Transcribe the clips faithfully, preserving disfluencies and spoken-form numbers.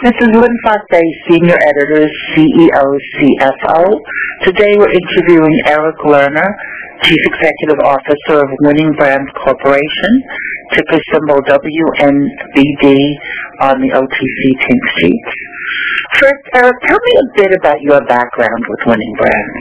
Missus Lynn Fosse, Senior Editor, C E O, C F O. Today we're interviewing Eric Lerner, Chief Executive Officer of Winning Brands Corporation, ticker symbol W N B D on the O T C Pink Sheets. First, Eric, tell me a bit about your background with Winning Brands.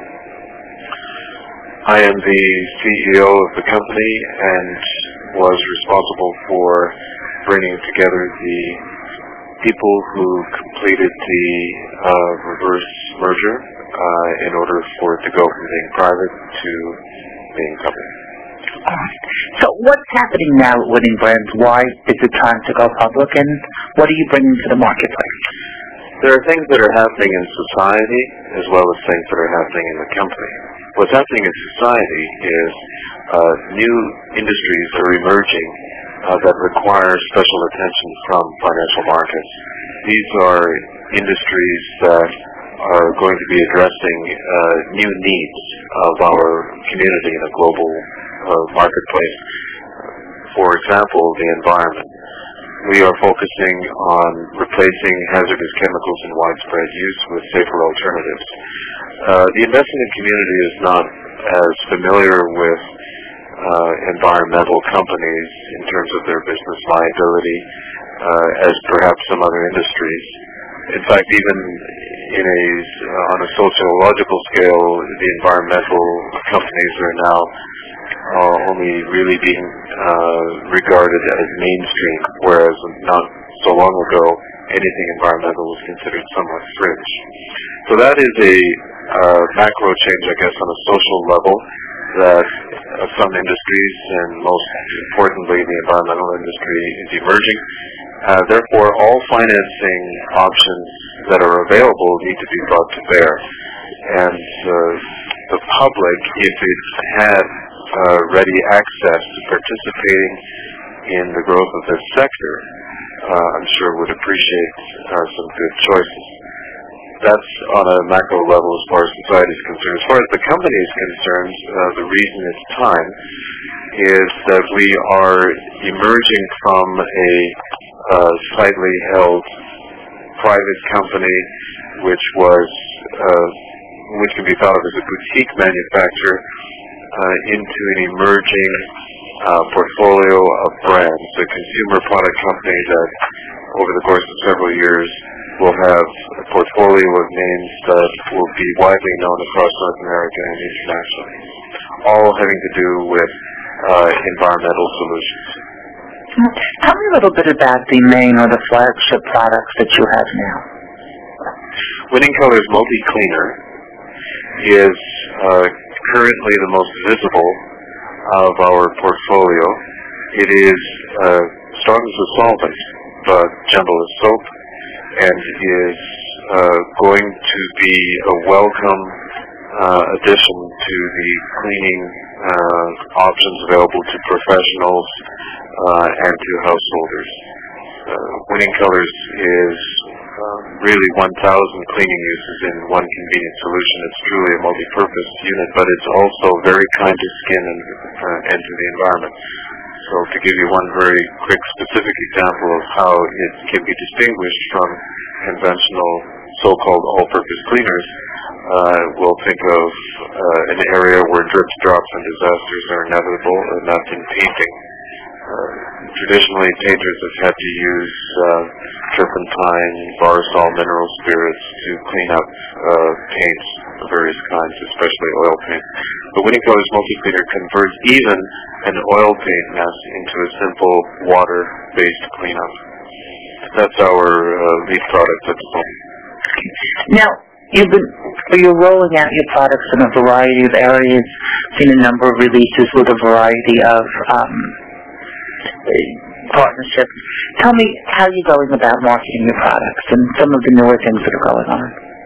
I am the C E O of the company and was responsible for bringing together the people who completed the uh, reverse merger uh, in order for it to go from being private to being public. All right. So what's happening now at Winning Brands? Why is it time to go public, and what are you bringing to the marketplace? There are things that are happening in society as well as things that are happening in the company. What's happening in society is uh, new industries are emerging uh, that require special attention from financial markets. These are industries that are going to be addressing uh, new needs of our community in a global uh, marketplace. For example, the environment. We are focusing on replacing hazardous chemicals in widespread use with safer alternatives. Uh, the investment community is not as familiar with uh, environmental companies in terms of their business liability uh, as perhaps some other industries. In fact, even in a, uh, on a sociological scale, the environmental companies are now uh, only really being uh, regarded as mainstream, whereas not so long ago, anything environmental was considered somewhat fringe. So that is a uh, macro change, I guess, on a social level that uh, some industries, and most importantly the environmental industry, is emerging. Uh, therefore, all financing options that are available need to be brought to bear. And uh, the public, if it had uh, ready access to participating in the growth of this sector, uh, I'm sure would appreciate uh, some good choices. That's on a macro level as far as society is concerned. As far as the company is concerned, uh, the reason it's time is that we are emerging from a uh, slightly held private company which was uh, which can be thought of as a boutique manufacturer uh, into an emerging uh, portfolio of brands, a consumer product company that over the course of several years will have a portfolio of names that will be widely known across North America and internationally, all having to do with uh, environmental solutions. Tell me a little bit about the main or the flagship products that you have now. Winning Colors Multi-Cleaner is uh, currently the most visible of our portfolio. It is uh, strong as a solvent, but gentle as soap, and is uh, going to be a welcome uh, addition to the cleaning uh, options available to professionals uh, and to householders. Uh, Winning Colors is uh, really one thousand cleaning uses in one convenient solution. It's truly a multi-purpose unit, but it's also very kind to skin and, uh, and to the environment. So to give you one very quick specific example of how it can be distinguished from conventional so-called all-purpose cleaners, uh, we'll think of uh, an area where drips, drops, and disasters are inevitable, and that's in painting. Uh, traditionally, painters have had to use uh, turpentine, barsol, mineral spirits to clean up uh, paints of various kinds, especially oil paint. But Winning Colors Multi-Cleaner converts even an oil paint mess into a simple water-based cleanup. That's our uh, lead product at the moment. Now, you've been you're rolling out your products in a variety of areas. Seen a number of releases with a variety of um, partnerships. Tell me how you're going about marketing your products and some of the newer things that are going on.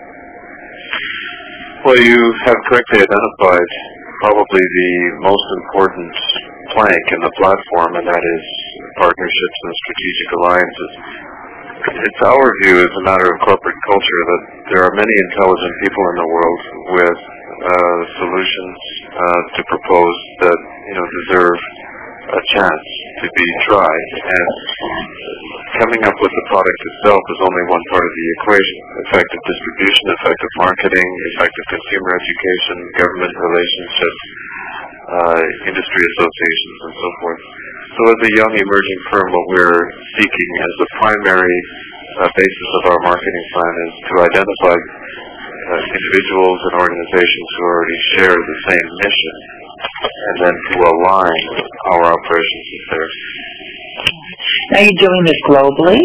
Well, you have correctly identified probably the most important plank in the platform, and that is partnerships and strategic alliances. It's our view as a matter of corporate culture that there are many intelligent people in the world with uh, solutions uh, to propose that you know deserve a chance to be tried. And coming up with the product itself is only one part of the equation. Effective distribution, effective marketing, effective consumer education, government relationships, uh, industry associations, and so forth. So as a young emerging firm, what we're seeking as the primary uh, basis of our marketing plan is to identify uh, individuals and organizations who already share the same mission, and then to align our operations with theirs. Are you doing this globally?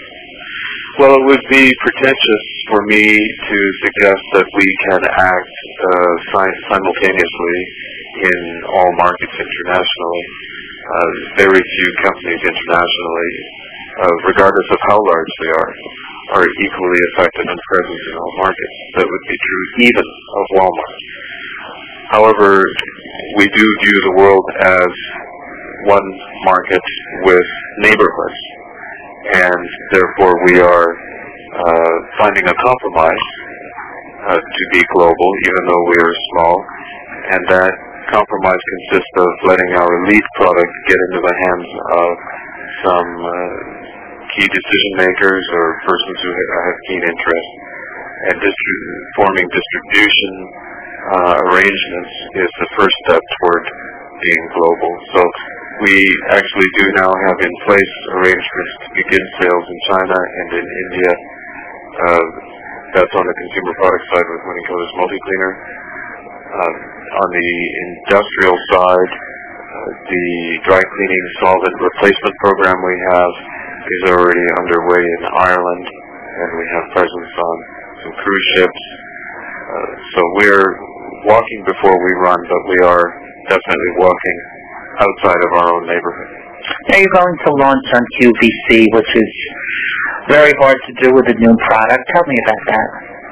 Well, it would be pretentious for me to suggest that we can act uh, si- simultaneously in all markets internationally. Uh, very few companies internationally, uh, regardless of how large they are, are equally effective and present in all markets. That would be true even of Walmart. However, we do view the world as one market with neighborhoods, and therefore we are uh, finding a compromise uh, to be global, even though we are small, and that compromise consists of letting our lead product get into the hands of some uh, key decision makers or persons who have keen interest, and distri- forming distribution uh, arrangements is the first step toward being global. So we actually do now have in place arrangements to begin sales in China and in India. Uh, that's on the consumer product side with Winning Colors Multi-Cleaner. Uh, on the industrial side, uh, the dry cleaning solvent replacement program we have is already underway in Ireland, and we have presence on some cruise ships. Uh, so we're walking before we run, but we are definitely walking outside of our own neighborhood. Now you're going to launch on Q V C, which is very hard to do with a new product. Tell me about that.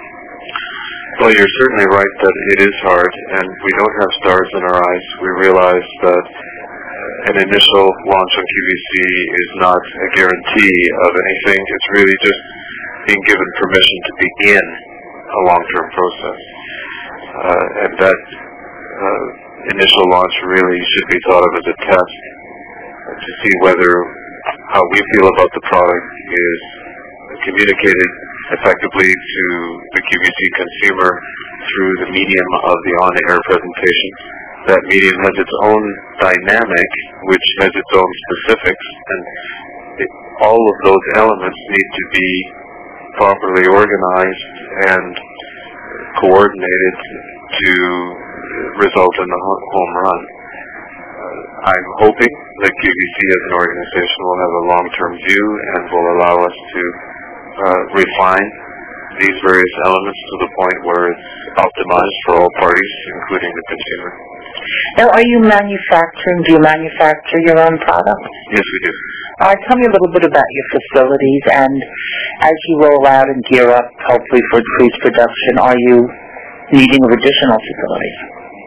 Well, you're certainly right that it is hard, and we don't have stars in our eyes. We realize that an initial launch on Q V C is not a guarantee of anything. It's really just being given permission to begin a long-term process. Uh, and that uh, initial launch really should be thought of as a test uh, to see whether how we feel about the product is communicated effectively to the Q V C consumer through the medium of the on-air presentation. That medium has its own dynamic, which has its own specifics, and it, all of those elements need to be properly organized and coordinated to result in a home run. Uh, I'm hoping that Q V C as an organization will have a long-term view and will allow us to uh, refine these various elements to the point where it's optimized for all parties, including the consumer. Now, are you manufacturing, do you manufacture your own products? Yes, we do. All right, tell me a little bit about your facilities, and as you roll out and gear up, hopefully for increased production, are you needing additional facilities?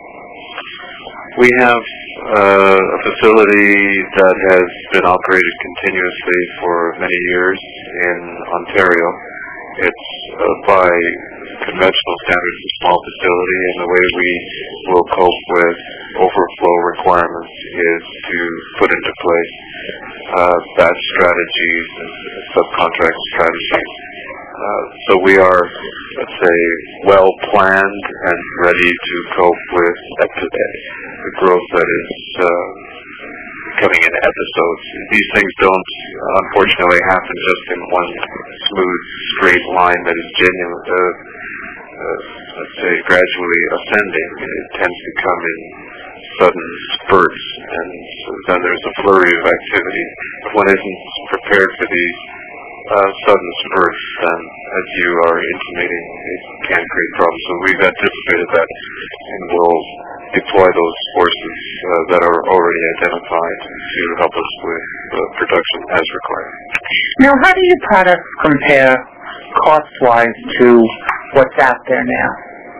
We have uh, a facility that has been operated continuously for many years in Ontario. It's uh, by conventional standards a small facility, and the way we will cope with overflow requirements is to put into place uh, batch strategies and subcontract strategies. Uh, so we are, let's say, well planned and ready to cope with the growth that is uh, coming in episodes. These things don't, unfortunately, happen just in one smooth, straight line that is genuine, uh, uh, let's say, gradually ascending. It tends to come in sudden spurts, and so then there's a flurry of activity. If one isn't prepared for these uh, sudden spurts, then, as you are intimating, it can create problems. So we've anticipated that, and will deploy those forces uh, that are already identified to help us with uh, production as required. Now, how do your products compare cost-wise to what's out there now?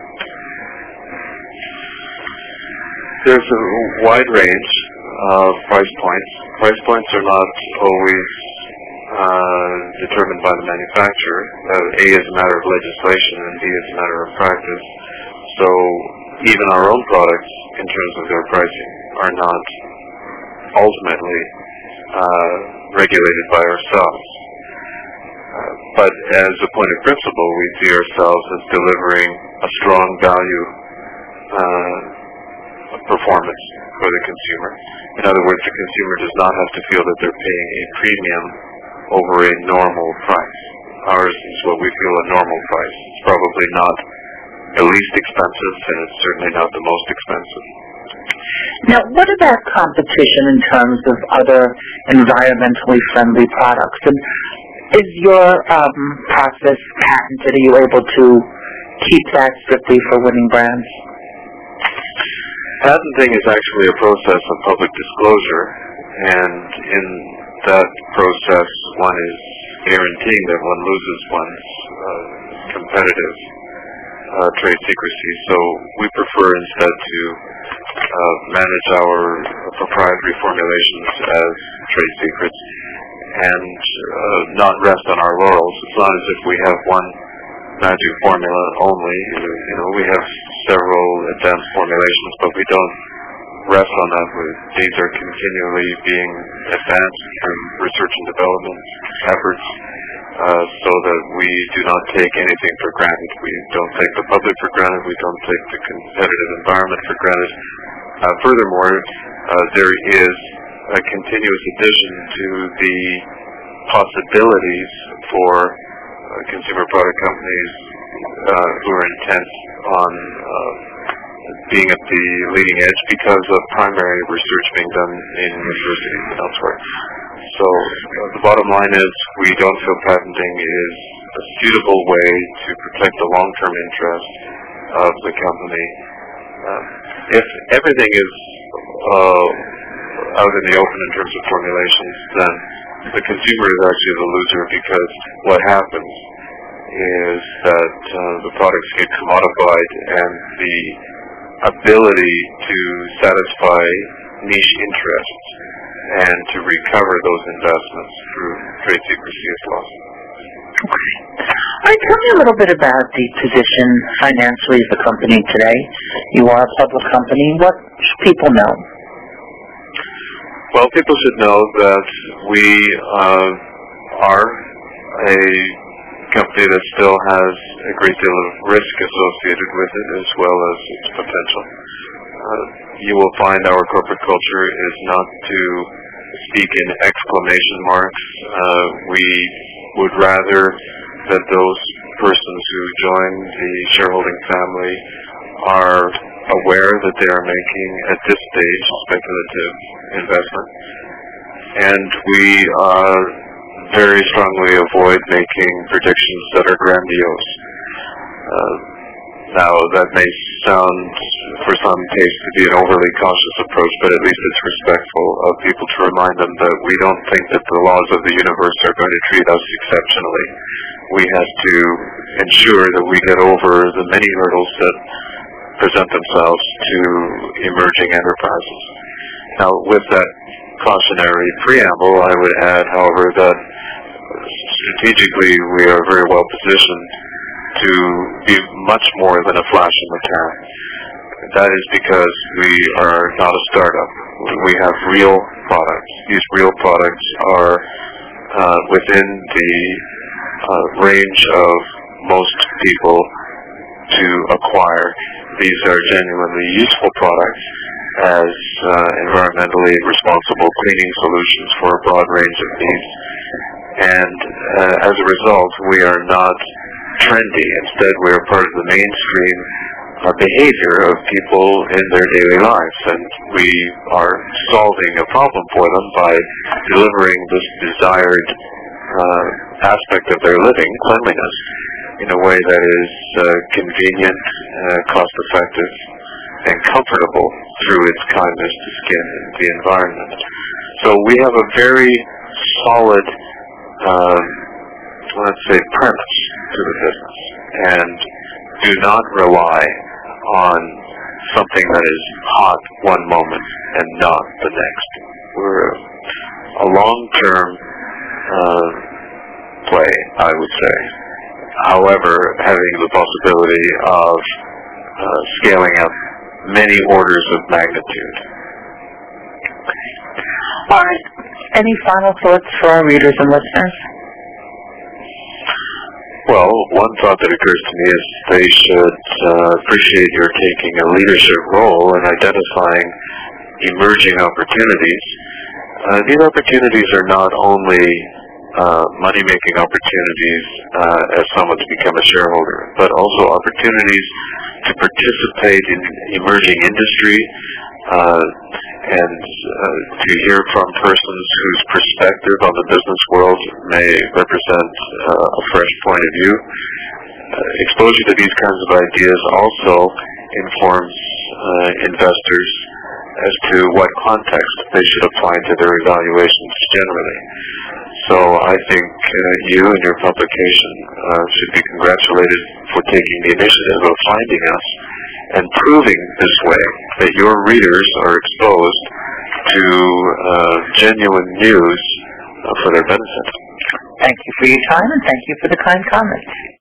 There's a wide range of price points. Price points are not always uh, determined by the manufacturer. Uh, A is a matter of legislation, and B is a matter of practice. So even our own products, in terms of their pricing, are not ultimately uh, regulated by ourselves. but as a point of principle, we see ourselves as delivering a strong value uh, performance for the consumer. In other words, the consumer does not have to feel that they're paying a premium over a normal price. Ours is what we feel a normal price. It's probably not the least expensive, and it's certainly not the most expensive. Now, what about competition in terms of other environmentally friendly products? And is your um, process patented? Are you able to keep that strictly for Winning Brands? Patenting is actually a process of public disclosure, and in that process, one is guaranteeing that one loses one's uh, competitive uh, trade secrecy. So we prefer instead to uh, manage our proprietary formulations as trade secrets and uh, not rest on our laurels. It's not as if we have one magic formula only. You know, we have several advanced formulations, but we don't rest on that. These are continually being advanced through research and development efforts, uh, so that we do not take anything for granted. We don't take the public for granted. We don't take the competitive environment for granted. Uh, furthermore, uh, there is a continuous addition to the possibilities for uh, consumer product companies uh, who are intent on uh, being at the leading edge because of primary research being done in universities and elsewhere. So uh, the bottom line is we don't feel patenting is a suitable way to protect the long-term interest of the company. Uh, if everything is uh, out in the open in terms of formulations, then the consumer is actually the loser, because what happens is that uh, the products get commodified and the ability to satisfy niche interests and to recover those investments through trade secrecy is lost. Okay. All right, tell me a little bit about the position financially of the company today. You are a public company. What should people know? Well, people should know that we uh, are a company that still has a great deal of risk associated with it, as well as its potential. Uh, you will find our corporate culture is not to speak in exclamation marks. Uh, we would rather that those persons who join the shareholding family are aware that they are making, at this stage, speculative investment. And we uh, very strongly avoid making predictions that are grandiose. Uh, now, that may sound, for some case, to be an overly cautious approach, but at least it's respectful of people to remind them that we don't think that the laws of the universe are going to treat us exceptionally. We have to ensure that we get over the many hurdles that present themselves to emerging enterprises. Now, with that cautionary preamble, I would add, however, that strategically we are very well positioned to be much more than a flash in the pan. That is because we are not a startup. We have real products. These real products are uh, within the uh, range of most people to acquire. These are genuinely useful products as uh, environmentally responsible cleaning solutions for a broad range of needs. And uh, as a result, we are not trendy. Instead, we are part of the mainstream uh, behavior of people in their daily lives, and we are solving a problem for them by delivering this desired uh, aspect of their living, cleanliness, in a way that is uh, convenient, uh, cost-effective, and comfortable through its kindness to skin and the environment. So we have a very solid, uh, let's say, premise to the business, and do not rely on something that is hot one moment and not the next. We're a, a long-term uh, play, I would say. However, having the possibility of uh, scaling up many orders of magnitude. All right. Any final thoughts for our readers and listeners? Well, one thought that occurs to me is they should uh, appreciate your taking a leadership role in identifying emerging opportunities. Uh, these opportunities are not only uh, money-making opportunities uh, as someone to become a shareholder, but also opportunities to participate in emerging industry uh, and uh, to hear from persons whose perspective on the business world may represent uh, a fresh point of view. Uh, exposure to these kinds of ideas also informs uh, investors as to what context they should apply to their evaluations generally. So I think uh, you and your publication uh, should be congratulated for taking the initiative of finding us and proving this way that your readers are exposed to uh, genuine news uh, for their benefit. Thank you for your time, and thank you for the kind comments.